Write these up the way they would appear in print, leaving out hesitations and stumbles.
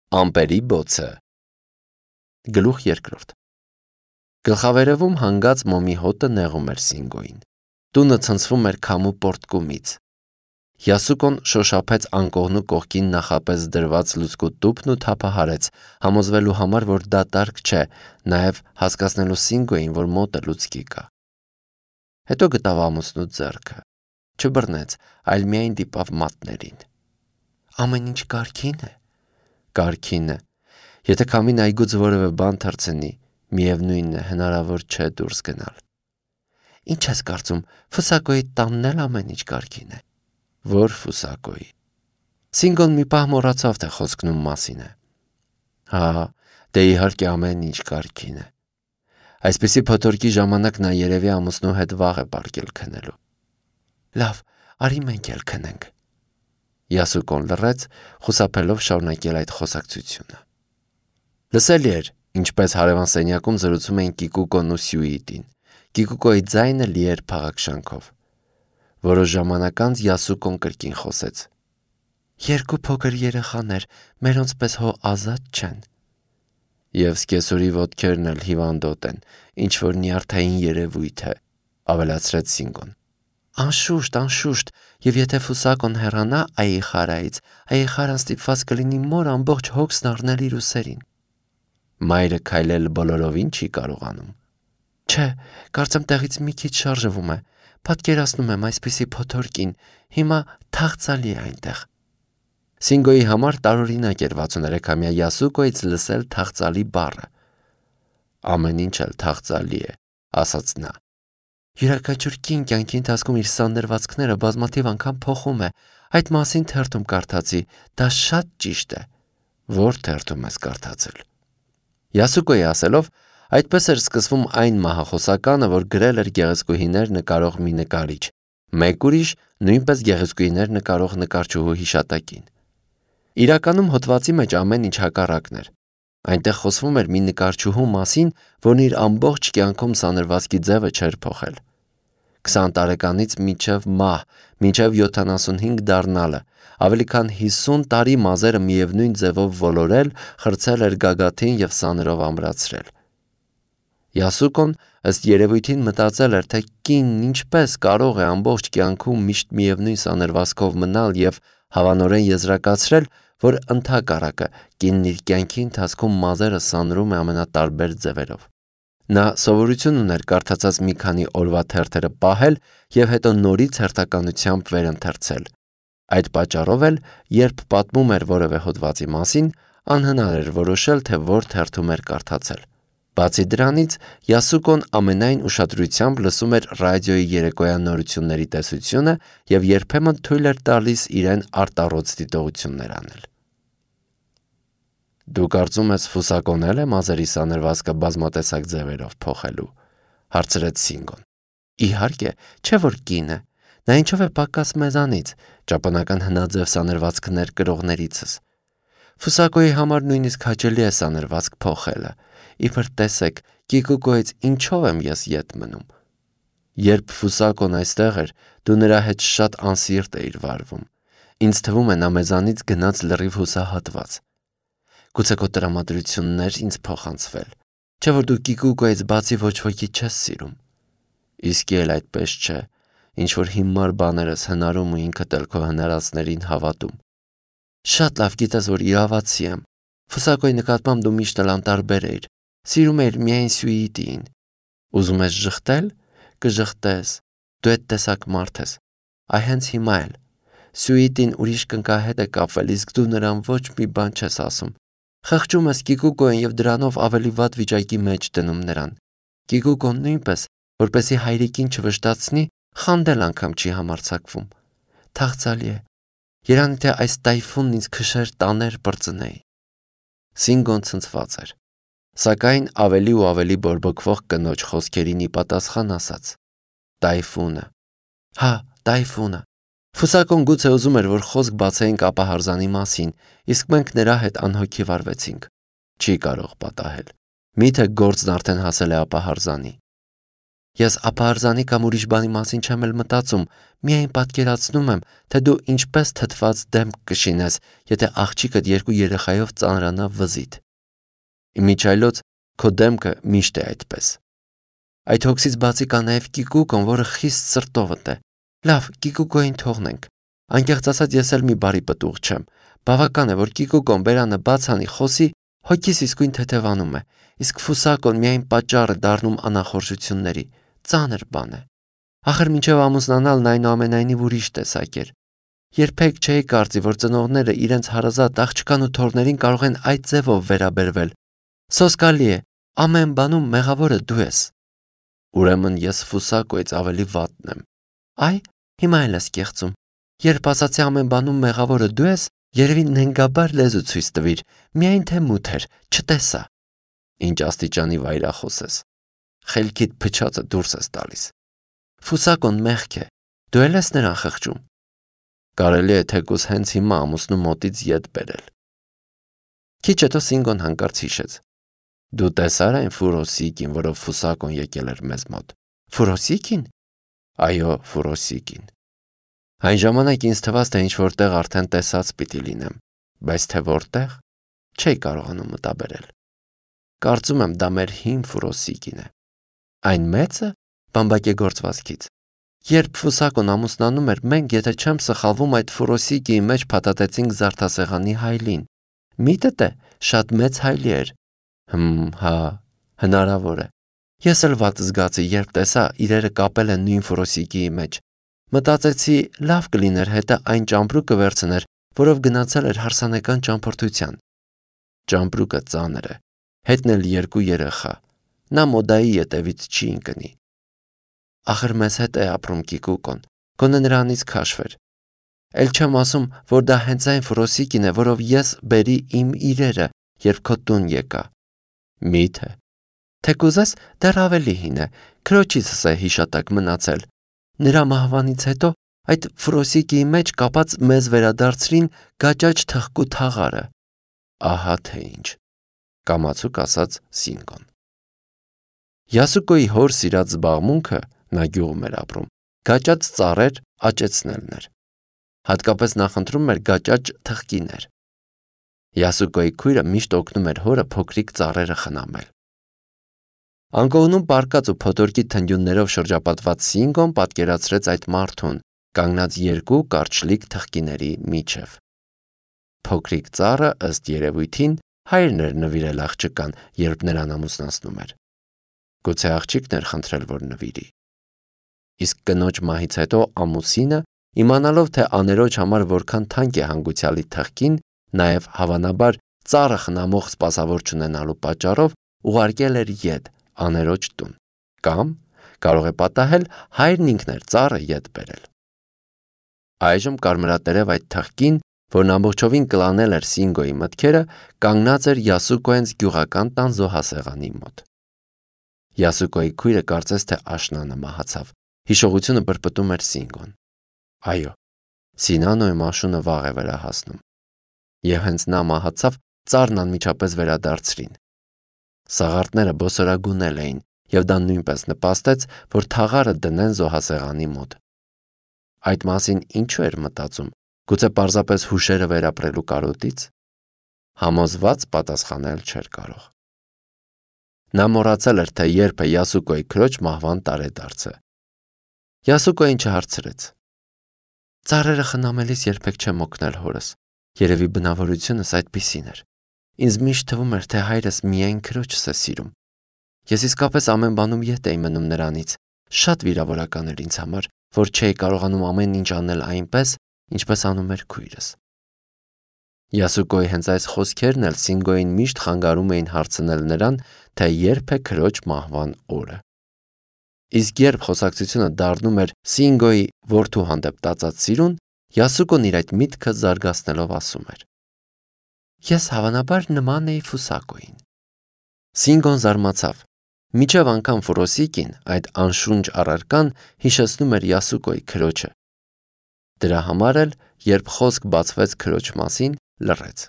Ամպերի բոցը։ Գլուխ երկրորդ։ Գլխավերևում հանգած մոմի հոտը նեղում էր Սինգոյին։ Տունը ցնցվում էր քամու պորտկումից։ Յասուկոն շոշափեց անկողնու կողքին նախապես դրված լուցկու տուփն ու թափահարեց, համոզվելու համար, որ դատարկ չէ, նաև հասկացնելու Սինգոյին, որ մոտը լուցկի կա։ Հետո գտավ ամուսնու ձեռքը։ Չբռնեց, այլ միայն դիպավ մատներին։ Ամեն ինչ կարգին է։ Կարգին է։ Եթե քամին այգուց որևէ բան թռցնի, միևնույնն է, հնարավոր չէ դուրս գնալ։ Ինչ ես կարծում, Ֆուսակոյի տանն էլ ամեն ինչ կարգին է։ Որ Ֆուսակոյի։ Սինգոն մի պահ մոռացավ, թե խոսքն ում մասին է։ Հա, դե իհարկե ամեն ինչ կարգին է։ Այսպիսի փոթորկի ժամանակ նա երևի ամուսնու հետ վաղ է պարկել քնելու։ Լավ, արի մենք էլ քնենք։ Յասուկոն լռեց, խուսափելով շարունակել այդ խոսակցությունը։ Լսելի էր, ինչպես հարևան սենյակում զրուցում էին Կիկուկոն ու Սյուիտին։ Կիկուկոյի ձայնը լի էր փաղաքշանքով։ Որոշ ժամանակ անց Յասուկոն կրկին խոսեց. Երկու փոքր երեխաներ, մերոնց պես հո ազատ չեն։ Եվ սկեսուրի ոտքերն էլ հիվանդոտ են, ինչ որ նյարդային երևույթ է, ավելացրեց Սինգոն։ Անշուշտ, եւ եթե Ֆուսակոն հեռանա Այխարայից, Այխարան ստիպված կլինի մոր ամբողջ հոգսն առնել իր ուսերին։ Մայրը քայլել բոլորովին չի կարողանում։ Չէ, կարծեմ տեղից մի քիչ շարժվում է։ Պատկերացնում եմ այսպիսի փոթորկին, հիմա թախծալի է այնտեղ։ Սինգոյի համար տարօրինակ էր 63-ամյա Յասուկոյից լսել թախծալի բառը։ Ամեն ինչ էլ թախծալի է, ասաց նա։ Յուրաքանչյուր կին կյանքի ընթացքում իր սանրվածքները բազմաթիվ անգամ փոխում է։ Այդ մասին թերթում կարդացի, դա շատ ճիշտ է։ Որ թերթում ես կարդացել։ Յասուկոյի ասելով, այդպես էր սկսվում այն մահախոսականը, որ գրել էր գեղեցկուհիներ նկարող մի նկարիչ, մեկ ուրիշ նույնպես գեղեցկուհիներ նկարող նկարչուհու հիշատակին։ Իրականում հոդվածի մեջ ամեն ինչ հակառակն էր։ Այնտեղ խոսվում էր մի նկարչուհու մասին, որն իր ամբողջ կյանքում սանրվածքի ձևը չէր փոխել։ 20 տարեկանից մինչև մահ, մինչև 75 դառնալը, ավելի քան 50 տարի մազերը միևնույն ձևով ոլորել, խրցել էր գագաթին եւ սանրով ամրացրել։ Յասուկոն ըստ երևույթին մտածել էր, թե կինն ինչպես կարող է ամբողջ կյանքում միշտ միևնույն սանրվածքով մնալ եւ հավանորեն եզրակացրել, որ ընդհակառակը կինն իր կյանքի ընթացքում մազերը սանրում է ամենատարբեր ձևերով։ Նա սովորություն ուներ կարդացած մի քանի օրվա թերթերը պահել եւ հետո նորից հերթականությամբ վերընթերցել։ Այդ պատճառով էլ, երբ պատմում էր որևէ հոդվածի մասին, անհնար էր որոշել, թե որ թերթում էր կարդացել։ Բացի դրանից, Յասուկոն ամենայն ուշադրությամբ լսում էր ռադիոյի երեկոյան նորությունների տեսությունը եւ երբեմն թույլ էր տալիս իրեն արտառոց դիտողություններ անել։ Դու կարծում ես Ֆուսակոն էլ է մազերի սանրվածքը բազմատեսակ ձևերով փոխելու, հարցրեց Սինգոն։ Իհարկե, չէ որ կին է։ Նա ինչով է պակաս մեզանից, ճապոնական հնաձև սանրվածքներ կրողներիցս։ Ֆուսակոյի համար նույնիսկ հաճելի է սանրվածք փոխելը։ Իբր տեսեք, Կիկուկոյից ինչով եմ ես ետ մնում։ Երբ Ֆուսակոն այստեղ էր, դու նրա հետ շատ անսիրտ էիր վարվում։ Ինձ թվում է նա մեզանից գնաց լրիվ հուսահատված։ Գուցե քո տրամադրությունն էր ինձ փոխանցվել։ Չէ որ դու Կիկուկոյից բացի ոչ ոքի չես սիրում։ Իսկի էլ այդպես չէ, ինչ որ հիմար բաներս հնարում ու ինքդ էլ քո հնարածներին հավատում։ Շատ լավ գիտես, որ իրավացի եմ։ Ֆուսակոյի նկատմամբ դու միշտ էլ անտարբեր էիր։ Սիրում էիր միայն Սյուիտիին։ Ուզում ես ժխտել, կժխտես։ Դու այդ տեսակ մարդ ես։ Այ հենց հիմա էլ։ Սյուիտին ուրիշ կնկահետ է կապվել, իսկ դու նրան ոչ մի բան չես ասում։ Խղճում ես Կիկուկոյին եւ դրանով ավելի վատ վիճակի մեջ դնում նրան։ Կիկուկոն նույնպես, որպեսի հայրիկին չվշտացնի, խանդել անգամ չի համարձակվում։ Թախծալի է։ Երանի թե այս տայֆունն ինձ քշեր տաներ բրծնեի։ Սինգոն ցնցված էր, սակայն ավելի ու ավելի բորբոքվող կնոջ խոսքերին ի պատասխան ասաց. Տայֆունը։ Հա, տայֆունը։ Ֆուսակոն գուցե ուզում էր, որ խոսք բացեինք ապահարզանի մասին, իսկ մենք նրա հետ անհոգի վարվեցինք։ Չի կարող պատահել։ Միթե գործն արդեն հասել է ապահարզանի։ Ես ապահարզանի կամ ուրիշ բանի մասին չեմ էլ մտածում, միայն պատկերացնում եմ, թե դու ինչպես թթված դեմք կշինես, եթե աղջիկդ 2 երեխայով ծանրանա վզիդ։ Իմիջայլոց քո դեմքը միշտ է այդպես։ Այդ հոգսից բացի կա նաև Կիկուկոն, որը խիստ սրտովդ է։ Լավ, Կիկուկոին թողնենք։ Անկեղծ ասած ես էլ մի բարի պտուղ չեմ։ Բավական է, որ Կիկուկոն բերանը բաց անի խոսի, հոգիս իսկույն թեթևանում է, իսկ Ֆուսակոն միայն պատճառ է դառնում անախորժությունների։ Ծանր բան է։ Ախր մինչև ամուսնանալն այնուամենայնիվ ուրիշ տեսակ էր։ Երբեք չէի կարծի, որ ծնողները իրենց հարազատ աղջկան ու թոռներին կարող են այդ ձևով վերաբերվել։ Սոսկալի է, ամեն բանում մեղավորը դու ես։ Ուրեմն ես Ֆուսակոից ավելի վատն եմ։ Այ, հիմա էլ ես կեղծում։ Երբ ասացի ամեն բանում մեղավորը դու ես, երևի նենգաբար լեզու ցույց տվիր, միայն թե մութ էր, չտեսա։ Ինչ աստիճանի վայրախոս ես։ Խելքիդ փչացը դուրս ես տալիս։ Ֆուսակոն մեղք է, դու էլ ես նրան խղճում։ Կարելի է թեկուզ հենց հիմա ամուսնու մոտից ետ բերել։ Քիչ հետո Սինգոն հանկարծ հիշեց. Դու տեսար այն Ֆուրոսիկին, որով Ֆուսակոն եկել էր մեզ մոտ։ Ֆուրոսիկին։ Այո, Ֆուրոսիկին։ Այն ժամանակ ինձ թվաց, թե ինչ որտեղ արդեն տեսած պիտի լինեմ, բայց թե որտեղ չէի կարողանում մտաբերել։ Կարծում եմ դա մեր հին Ֆուրոսիկին է։ Այն մեծը բամբակեգործվածքից։ Երբ Ֆուսակոն ամուսնանում էր, մենք, եթե չեմ սխալվում, այդ Ֆուրոսիկիի մեջ փաթաթեցինք զարդասեղանի հայլին։ Միտդ է, շատ մեծ հայլի էր։ Հա, հնարավոր է։ Ես էլ վատ զգացի, երբ տեսա իրերը կապել են նույն Ֆուրոսիկիի մեջ։ Մտածեցի, լավ կլիներ հետը այն ճամպրուկը վերցներ, որով գնացել էր հարսանեկան ճամփորդության։ Ճամպրուկը ծանր է, հետն էլ 2 երեխա։ Նա մոդայի ետևից չի ընկնի։ Ախր մեզ հետ է ապրում Կիկուկոն, գոնե նրանից քաշվեր։ Էլ չեմ ասում, որ դա հենց այն Ֆուրոսիկին է, որով ես բերի իմ իրերը, երբ քո տուն եկա։ Միթե։ Թեկուզես դեռ ավելի հին է, քրոջիցս է հիշատակ մնացել։ Նրա մահվանից հետո այդ Ֆուրոսիկիի մեջ կապած մեզ վերադարձրին գաճաճ թխկու թաղարը։ Ահա թե ինչ, կամացուկ ասաց Սինգոն։ Յասուկոյի հոր սիրած զբաղմունքը, նա գյուղում էր ապրում, գաճաճ ծառեր աճեցնելն էր։ Հատկապես նախընտրում էր գաճաճ թխկիներ։ Յասուկոյի քույրը միշտ օգնում էր հորը փոքրիկ ծառերը խնամել։ Անկողնում պարկած ու փոթորկի թնդյուններով շրջապատված Սինգոն պատկերացրեց այդ մարդուն, կանգնած 2 կարճլիկ թխկիների միջև։ Փոքրիկ ծառը ըստ երևույթին հայրն էր նվիրել աղջկան, երբ նրան ամուսնացնում էր։ Գուցե աղջիկն էր խնդրել, որ նվիրի։ Իսկ կնոջ մահից հետո ամուսինը, իմանալով, թե աներոջ համար որքան թանկ է հանգուցյալի թխկին, նաև հավանաբար ծառը խնամող սպասավոր չունենալու պատճառով ուղարկել էր ետ աներոջ տուն, կամ կարող է պատահել հայրն ինքն էր ծառը ետ բերել։ Այժմ կարմրատերև այդ թխկին, որն ամբողջովին կլանել էր Սինգոյի մտքերը, կանգնած էր Յասուկոյենց գյուղական տան զոհասեղանի մոտ։ Յասուկոյի քույրը կարծես թե աշնանը մահացավ, հիշողությունը պրպտում էր Սինգոն։ Այո, Սինանոյի մաշունը վաղ է վերահասնում։ Եվ հենց նա մահացավ, ծառն անմիջապես վերադարձրին։ Սաղարթները բոսորագունել էին, և դա նույնպես նպաստեց, որ թաղարը դնեն զոհասեղանի մոտ։ Այդ մասին ինչու էր մտածում, գուցե պարզապես հուշերը վերապրելու կարոտից։ Համոզված պատասխանել չէր կարող։ Նա մոռացել էր, թե երբ է Յասուկոյի քրոջ մահվան տարեդարձը։ Յասուկոյին չհարցրեց։ Ծառերը խնամելիս երբեք չեմ օգնել հորս, երևի բնավորությունս այդպիսին էր։ Ինձ միշտ թվում էր, թե հայրս միայն քրոջս է սիրում։ Ես իսկապես ամեն բանում ետ էի մնում նրանից, շատ վիրավորական էր ինձ համար, որ չէի կարողանում ամեն ինչ անել այնպես, ինչպես անում էր քույրս։ Յասուկոյի հենց այս խոսքերն էլ Սինգոյին միշտ խանգարում էին հարցնել նրան, թե երբ է քրոջ մահվան օրը։ Իսկ երբ խոսակցությունը դառնում էր Սինգոյի որդու հանդեպ տածած սիրուն, Յասուկոն իր այդ միտքը զարգացնելով ասում էր. Ես հավանաբար նման էի Ֆուսակոյին։ Սինգոն զարմացավ։ Մինչև անգամ Ֆուրոսիկին այդ անշունչ առարկան հիշեցնում էր Յասուկոյի քրոջը։ Դրա համար էլ, երբ խոսք բացվեց քրոջ մասին, լռեց։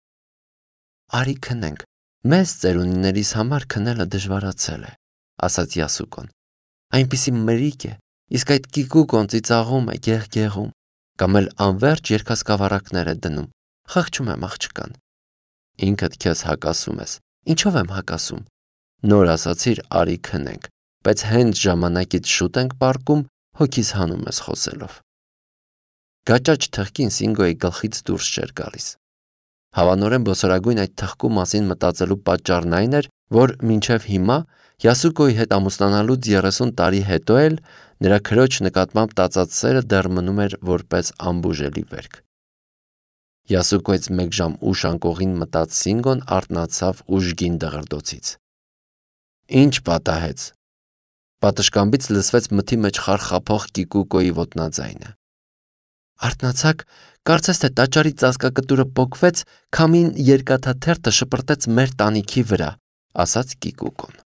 Արի քնենք, մեզ ծերունիներիս համար քնելը դժվարացել է, ասաց Յասուկոն։ այնպիսի մրիկ է, իսկ այդ Կիկուկոն ծիծաղում է, գեղգեղում, կամ էլ անverջ երկասկավառակներ է դնում, խղճում եմ աղջկան։ Ինքդ քեզ հակասում ես, ինչով եմ հակասում, նոր ասացիր արի քնենք, բայց հենց ժամանակից շուտ ենք պառկում, հոգիս հանում ես խոսելով։ Գաճաճ թղկին Սինգոյի գլխից դուրս չէր գալիս։ Հավանորեն բոսորագույն այդ թղկու մասին մտածելու պատճառն այն էր, որ մինչև հիմա Յասուկոյի հետ ամուսնանալուց 30 տարի հետո էլ նրա քրոջ նկատմամբ տածած սերը դեռ մնում էր որպես անբուժելի վերք։ Յասուկոյից 1 ժամ ուշ անկողին մտած Սինգոն արթնացավ ուժգին դղրդոցից։ Ինչ պատահեց։ Պատշգամբից լսվեց մթի մեջ խարխափող Կիկուկոյի ոտնաձայնը։ Արթնացակ, կարծես թե տաճարի ծածկակտուրը պոկվեց, քամին երկաթաթերթը շպրտեց մեր տանիքի վրա, ասաց Կիկուկոն։